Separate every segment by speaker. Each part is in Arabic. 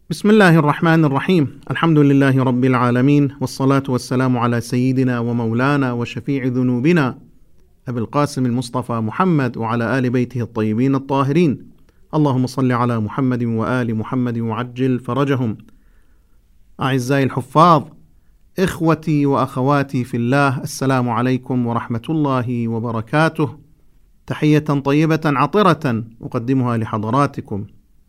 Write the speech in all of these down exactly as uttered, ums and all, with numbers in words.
Speaker 1: بسم الله الرحمن الرحيم. الحمد لله رب العالمين، والصلاة والسلام على سيدنا ومولانا وشفيع ذنوبنا أبي القاسم المصطفى محمد وعلى آل بيته الطيبين الطاهرين. اللهم صل على محمد وآل محمد وعجل فرجهم. أعزائي الحفاظ، إخوتي وأخواتي في الله، السلام عليكم ورحمة الله وبركاته. تحية طيبة عطرة أقدمها لحضراتكم،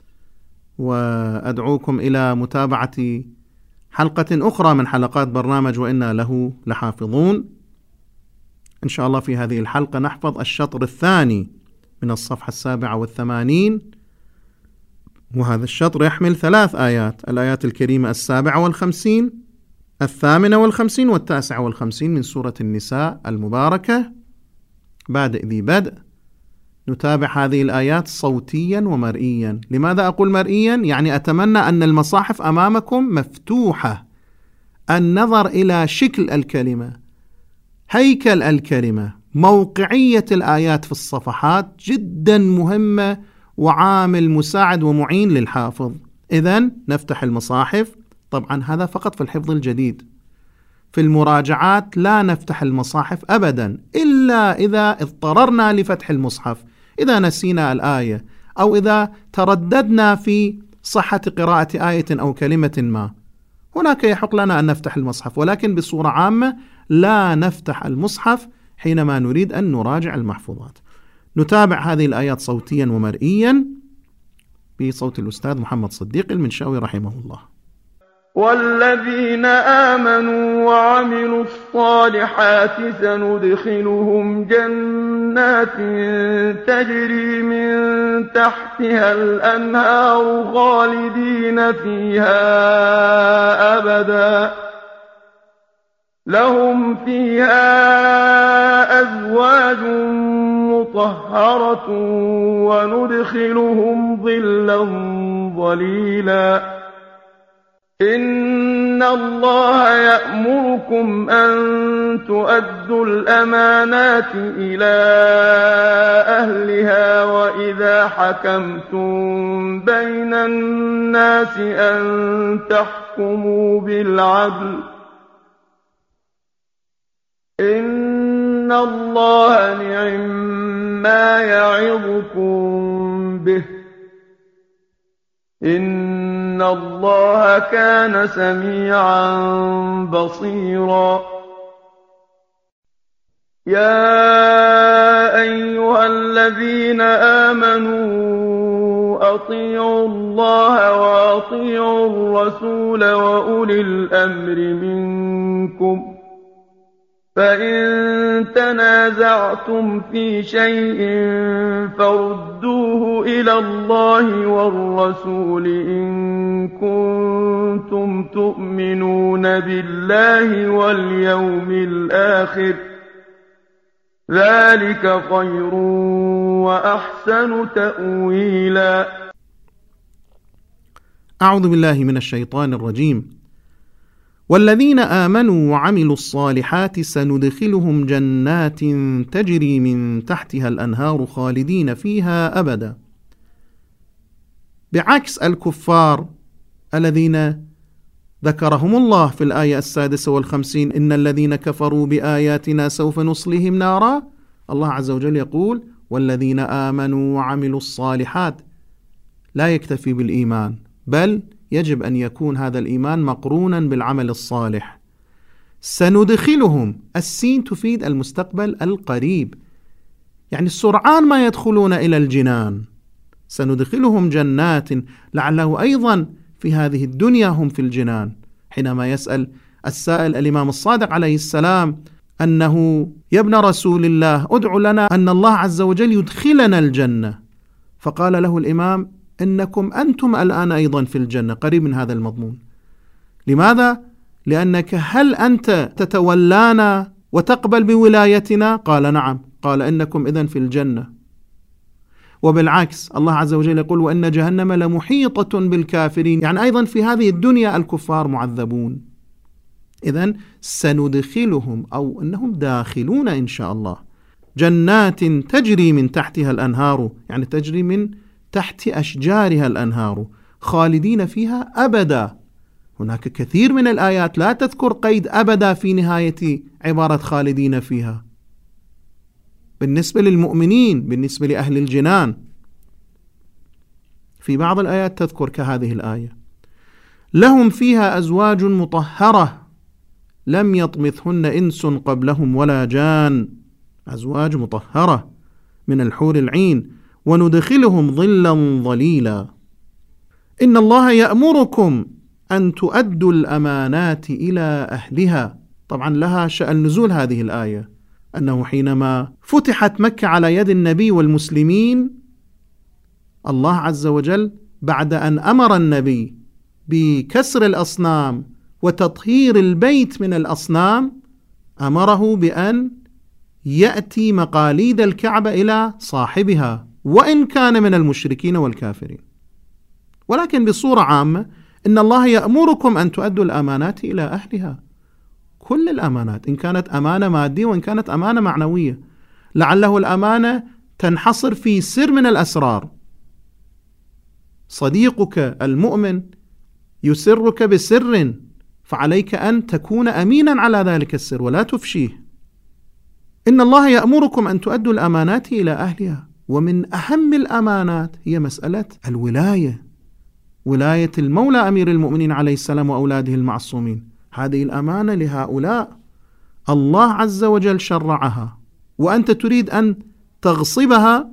Speaker 1: وأدعوكم إلى متابعة حلقة أخرى من حلقات برنامج وإنا له لحافظون. إن شاء الله في هذه الحلقة نحفظ الشطر الثاني من الصفحة السابعة والثمانين، وهذا الشطر يحمل ثلاث آيات: الآيات الكريمة السابعة والخمسين، الثامنة والخمسين، والتاسعة والخمسين من سورة النساء المباركة. بادئ ذي بدء نتابع هذه الآيات صوتيا ومرئيا. لماذا أقول مرئيا؟ يعني أتمنى أن المصاحف أمامكم مفتوحة، النظر إلى شكل الكلمة، هيكل الكلمة، موقعية الآيات في الصفحات جدا مهمة وعامل مساعد ومعين للحافظ. إذن نفتح المصاحف. طبعا هذا فقط في الحفظ الجديد، في المراجعات لا نفتح المصاحف أبدا إلا إذا اضطررنا لفتح المصحف، إذا نسينا الآية أو إذا ترددنا في صحة قراءة آية أو كلمة ما، هناك يحق لنا أن نفتح المصحف، ولكن بصورة عامة لا نفتح المصحف حينما نريد أن نراجع المحفوظات. نتابع هذه الآيات صوتيا ومرئيا بصوت الأستاذ محمد صديق المنشاوي رحمه الله.
Speaker 2: والذين آمنوا وعملوا الصالحات سندخلهم جنات تجري من تحتها الأنهار خالدين فيها أبدا، لهم فيها أزواج مطهرة وندخلهم ظلا ظليلا. إن الله يأمركم أن تؤدوا الأمانات إلى أهلها وإذا حكمتم بين الناس أن تحكموا بالعدل، إن الله نعم ما يعظكم به، إن الله كان سميعا بصيرا. يا أيها الذين آمنوا أطيعوا الله وأطيعوا الرسول وأولي الأمر منكم، فإن تنازعتم في شيء فردوه إلى الله والرسول إن كنتم تؤمنون بالله واليوم الآخر، ذلك خير وأحسن تأويلا.
Speaker 1: أعوذ بالله من الشيطان الرجيم. والذين آمنوا وعملوا الصالحات سندخلهم جنات تجري من تحتها الأنهار خالدين فيها أبدا. بعكس الكفار الذين ذكرهم الله في الآية السادسة والخمسين: إن الذين كفروا بآياتنا سوف نصليهم نارا، الله عز وجل يقول: والذين آمنوا وعملوا الصالحات. لا يكتفي بالإيمان، بل يجب أن يكون هذا الإيمان مقرونا بالعمل الصالح. سندخلهم، السين تفيد المستقبل القريب، يعني سرعان ما يدخلون إلى الجنان. سندخلهم جنات، لعله أيضا في هذه الدنيا هم في الجنان. حينما يسأل السائل الإمام الصادق عليه السلام أنه يا ابن رسول الله ادع لنا أن الله عز وجل يدخلنا الجنة، فقال له الإمام: إنكم أنتم الآن أيضا في الجنة، قريب من هذا المضمون. لماذا؟ لأنك هل أنت تتولانا وتقبل بولايتنا؟ قال نعم. قال إنكم إذن في الجنة. وبالعكس الله عز وجل يقول: وإن جهنم لمحيطة بالكافرين، يعني أيضا في هذه الدنيا الكفار معذبون. إذن سندخلهم، أو أنهم داخلون إن شاء الله، جنات تجري من تحتها الأنهار، يعني تجري من تحت أشجارها الأنهار، خالدين فيها أبدا. هناك كثير من الآيات لا تذكر قيد أبدا في نهاية عبارة خالدين فيها بالنسبة للمؤمنين، بالنسبة لأهل الجنان. في بعض الآيات تذكر كهذه الآية: لهم فيها أزواج مطهرة لم يطمثهن إنس قبلهم ولا جان. أزواج مطهرة من الحور العين، وندخلهم ظلا ظليلا. إن الله يأمركم أن تؤدوا الأمانات إلى أهلها. طبعا لها شأن نزول هذه الآية، أنه حينما فتحت مكة على يد النبي والمسلمين، الله عز وجل بعد أن أمر النبي بكسر الأصنام وتطهير البيت من الأصنام، أمره بأن يأتي مقاليد الكعبة إلى صاحبها وإن كان من المشركين والكافرين. ولكن بصورة عامة إن الله يأمركم أن تؤدوا الأمانات إلى أهلها، كل الأمانات، إن كانت أمانة مادية وإن كانت أمانة معنوية. لعله الأمانة تنحصر في سر من الأسرار، صديقك المؤمن يسرك بسر، فعليك أن تكون أمينا على ذلك السر ولا تفشيه. إن الله يأمركم أن تؤدوا الأمانات إلى أهلها، ومن أهم الأمانات هي مسألة الولاية، ولاية المولى أمير المؤمنين عليه السلام وأولاده المعصومين. هذه الأمانة لهؤلاء الله عز وجل شرعها، وأنت تريد أن تغصبها.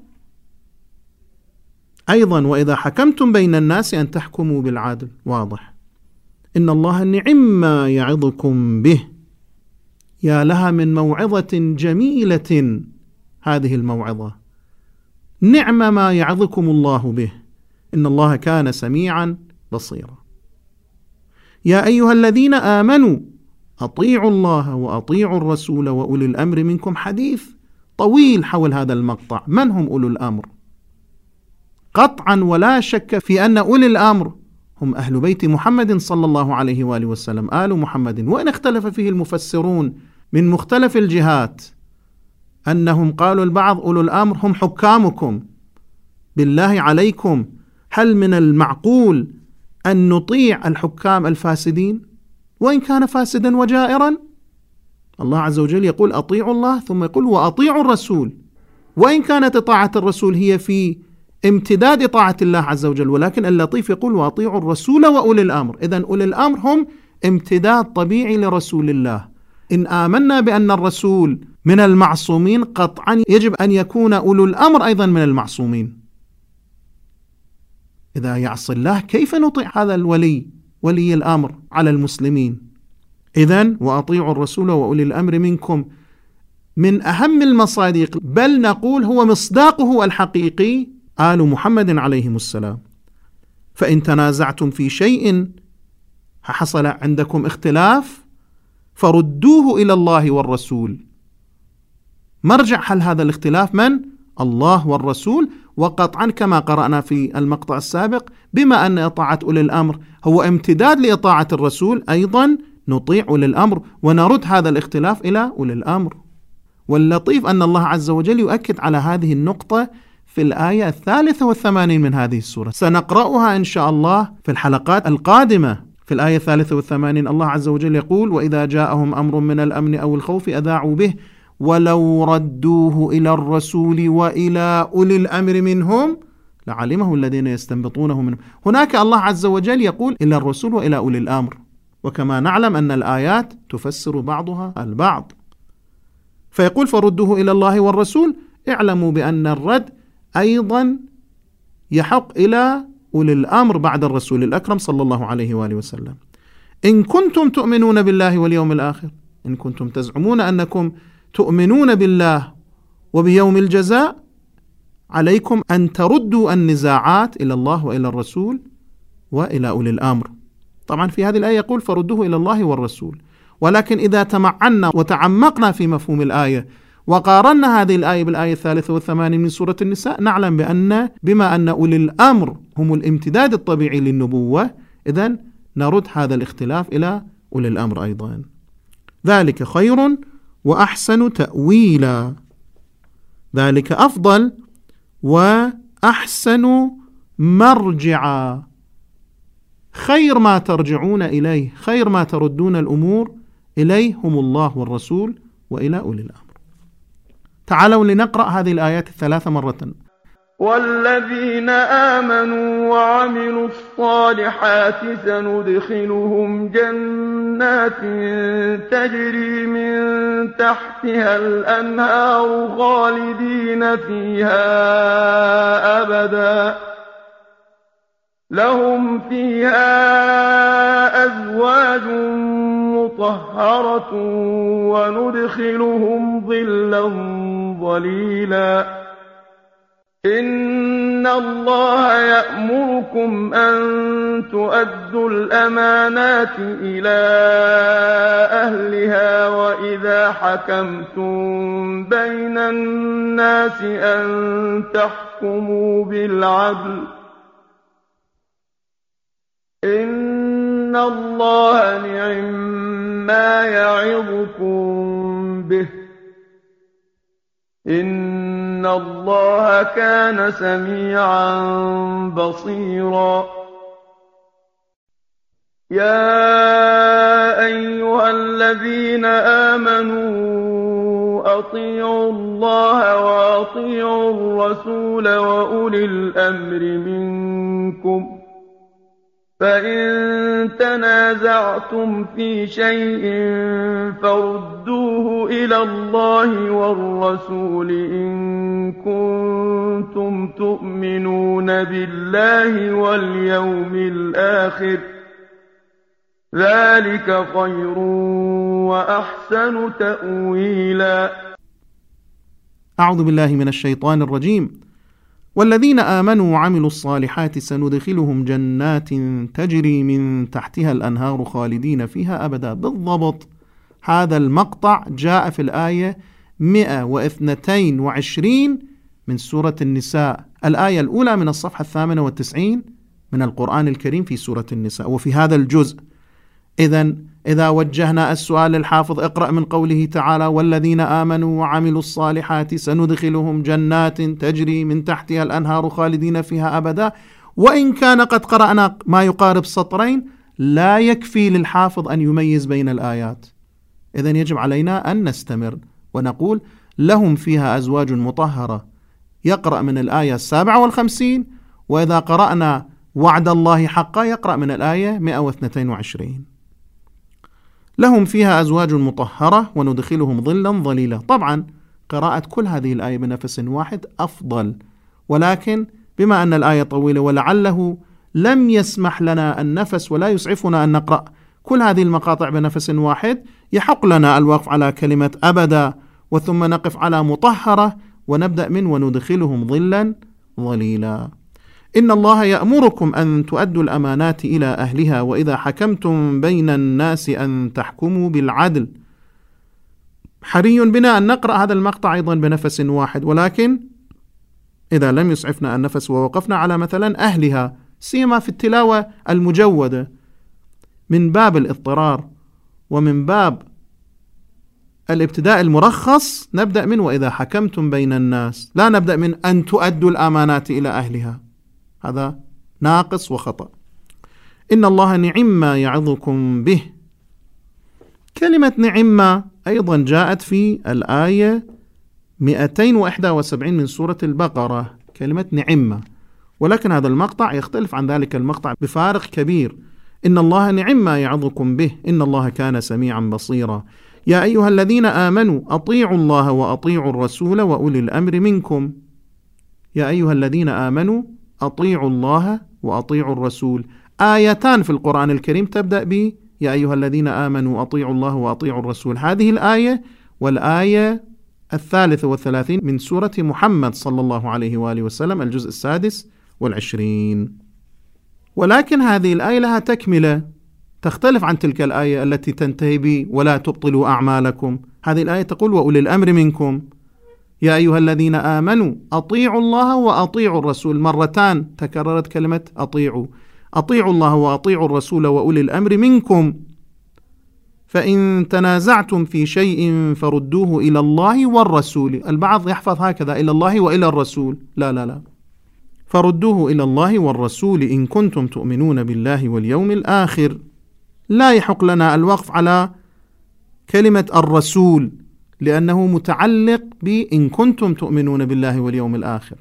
Speaker 1: أيضا وإذا حكمتم بين الناس أن تحكموا بالعدل. واضح. إن الله نعم ما يعظكم به. يا لها من موعظة جميلة هذه الموعظة، نعم ما يعظكم الله به، إن الله كان سميعا بصيرا. يا أيها الذين آمنوا أطيعوا الله وأطيعوا الرسول وأولي الأمر منكم. حديث طويل حول هذا المقطع. من هم أولو الأمر؟ قطعا ولا شك في أن أولي الأمر هم أهل بيت محمد صلى الله عليه وآله وسلم، آل محمد، وإن اختلف فيه المفسرون من مختلف الجهات، أنهم قالوا البعض أولو الأمر هم حكامكم. بالله عليكم، هل من المعقول أن نطيع الحكام الفاسدين وإن كان فاسدا وجائرا؟ الله عز وجل يقول أطيعوا الله، ثم يقول وأطيعوا الرسول، وإن كانت طاعة الرسول هي في امتداد طاعة الله عز وجل، ولكن اللطيف يقول وأطيعوا الرسول وأولي الأمر. إذن أولي الأمر هم امتداد طبيعي لرسول الله. إن آمنا بأن الرسول من المعصومين، قطعا يجب أن يكون أولو الأمر أيضا من المعصومين. إذا يعصي الله كيف نطيع هذا الولي، ولي الأمر على المسلمين؟ إذن وأطيعوا الرسول وأولي الأمر منكم من أهم المصادق، بل نقول هو مصداقه الحقيقي، آل محمد عليهم السلام. فإن تنازعتم في شيء، حصل عندكم اختلاف، فردوه إلى الله والرسول. مرجع حل هذا الاختلاف من؟ الله والرسول. وقطعا كما قرأنا في المقطع السابق، بما أن إطاعة أولي الأمر هو امتداد لإطاعة الرسول، أيضا نطيع أولي الأمر ونرد هذا الاختلاف إلى أولي الأمر. واللطيف أن الله عز وجل يؤكد على هذه النقطة في الآية الثالثة والثمانين من هذه السورة، سنقرأها إن شاء الله في الحلقات القادمة. في الآية الثالثة والثمانين الله عز وجل يقول وإذا جاءهم أمر من الأمن أو الخوف أذاعوا به ولو ردوه إلى الرسول وإلى أولي الأمر منهم لعلمه الذين يستنبطونه منهم. هناك الله عز وجل يقول إلى الرسول وإلى أولي الأمر، وكما نعلم أن الآيات تفسر بعضها البعض، فيقول فردوه إلى الله والرسول. اعلموا بأن الرد أيضا يحق إلى أولي الأمر بعد الرسول الأكرم صلى الله عليه وآله وسلم. إن كنتم تؤمنون بالله واليوم الآخر، إن كنتم تزعمون أنكم تؤمنون بالله وبيوم الجزاء، عليكم أن تردوا النزاعات إلى الله وإلى الرسول وإلى أولي الأمر. طبعا في هذه الآية يقول فردوه إلى الله والرسول، ولكن إذا تمعنا وتعمقنا في مفهوم الآية وقارنا هذه الآية بالآية الثالثة والثمانين من سورة النساء، نعلم بأن بما أن أولي الأمر هم الامتداد الطبيعي للنبوة، إذن نرد هذا الاختلاف إلى أولي الأمر أيضا. ذلك خير وأحسن تأويلا، ذلك أفضل وأحسن مرجعا. خير ما ترجعون إليه، خير ما تردون الأمور إليه هم الله والرسول وإلى أولي الأمر. تعالوا لنقرأ هذه الآيات الثلاثة مرة.
Speaker 2: والذين آمنوا وعملوا الصالحات سندخلهم جنات تجري من تحتها الأنهار خالدين فيها أبدا لهم فيها أزواج مطهرة وندخلهم ظلا ظليلا إن الله يأمركم أن تؤدوا الأمانات إلى أهلها وإذا حكمتم بين الناس أن تحكموا بالعدل إن الله نعم ما يعظكم به إن الله كان سميعا بصيرا يا أيها الذين آمنوا أطيعوا الله وأطيعوا الرسول وأولي الأمر منكم فإن تنازعتم في شيء فردوه إلى الله والرسول إن كنتم تؤمنون بالله واليوم الآخر ذلك خير وأحسن تأويلا.
Speaker 1: أعوذ بالله من الشيطان الرجيم. والذين آمنوا وعملوا الصالحات سندخلهم جنات تجري من تحتها الأنهار خالدين فيها أبدا. بالضبط هذا المقطع جاء في الآية مئة واثنتين وعشرين من سورة النساء، الآية الأولى من الصفحة الثامنة والتسعين من القرآن الكريم في سورة النساء وفي هذا الجزء. إذن إذا وجهنا السؤال للحافظ اقرأ من قوله تعالى والذين آمنوا وعملوا الصالحات سندخلهم جنات تجري من تحتها الأنهار خالدين فيها أبدا، وإن كان قد قرأنا ما يقارب سطرين لا يكفي للحافظ أن يميز بين الآيات. إذن يجب علينا أن نستمر ونقول لهم فيها أزواج مطهرة، يقرأ من الآية السابعة والخمسين، وإذا قرأنا وعد الله حقا يقرأ من الآية مئة واثنتين وعشرين. لهم فيها أزواج مطهرة وندخلهم ظلا ظليلا. طبعا قراءة كل هذه الآية بنفس واحد أفضل، ولكن بما أن الآية طويلة ولعله لم يسمح لنا النفس ولا يسعفنا أن نقرأ كل هذه المقاطع بنفس واحد، يحق لنا الوقف على كلمة أبدا وثم نقف على مطهرة ونبدأ من وندخلهم ظلا ظليلا. إن الله يأمركم أن تؤدوا الأمانات إلى أهلها وإذا حكمتم بين الناس أن تحكموا بالعدل. حري بنا أن نقرأ هذا المقطع أيضا بنفس واحد، ولكن إذا لم يسعفنا النفس ووقفنا على مثلا أهلها سيما في التلاوة المجودة من باب الاضطرار ومن باب الابتداء المرخص نبدأ من وإذا حكمتم بين الناس، لا نبدأ من أن تؤدوا الأمانات إلى أهلها، هذا ناقص وخطأ. إن الله نعم ما يعظكم به. كلمة نعم أيضا جاءت في الآية مئتين وواحد وسبعين من سورة البقرة، كلمة نعم، ولكن هذا المقطع يختلف عن ذلك المقطع بفارق كبير. إن الله نعم ما يعظكم به إن الله كان سميعا بصيرا. يا أيها الذين آمنوا أطيعوا الله وأطيعوا الرسول وأولي الأمر منكم. يا أيها الذين آمنوا أطيعوا الله وأطيعوا الرسول. آيتان في القرآن الكريم تبدأ ب يا أيها الذين آمنوا أطيعوا الله وأطيعوا الرسول، هذه الآية والآية الثالثة والثلاثين من سورة محمد صلى الله عليه وآله وسلم الجزء السادس والعشرين. ولكن هذه الآية لها تكملة تختلف عن تلك الآية التي تنتهي ب ولا تبطلوا أعمالكم. هذه الآية تقول وأولي الأمر منكم. يا أيها الذين آمنوا أطيعوا الله وأطيعوا الرسول، مرتان تكررت كلمة أطيعوا. أطيعوا الله وأطيعوا الرسول وأولي الأمر منكم فإن تنازعتم في شيء فردوه إلى الله والرسول. البعض يحفظ هكذا إلى الله وإلى الرسول، لا لا لا، فردوه إلى الله والرسول إن كنتم تؤمنون بالله واليوم الآخر. لا يحق لنا الوقف على كلمة الرسول لأنه متعلق بإن كنتم تؤمنون بالله واليوم الآخر،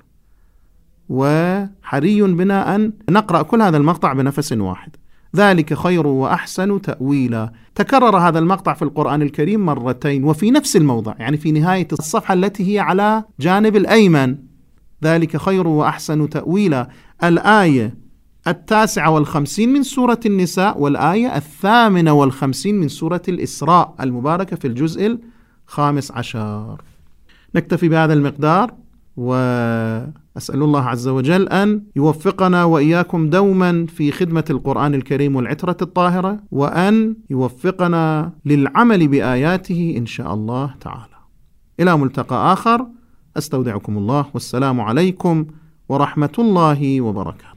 Speaker 1: وحري بنا أن نقرأ كل هذا المقطع بنفس واحد. ذلك خير وأحسن تأويلا. تكرر هذا المقطع في القرآن الكريم مرتين وفي نفس الموضع، يعني في نهاية الصفحة التي هي على جانب الأيمن. ذلك خير وأحسن تأويلا، الآية التاسعة والخمسين من سورة النساء والآية الثامنة والخمسين من سورة الإسراء المباركة في الجزء الخامس عشر. نكتفي بهذا المقدار، وأسأل الله عز وجل أن يوفقنا وإياكم دوما في خدمة القرآن الكريم والعترة الطاهرة، وأن يوفقنا للعمل بآياته إن شاء الله تعالى. إلى ملتقى آخر، أستودعكم الله، والسلام عليكم ورحمة الله وبركاته.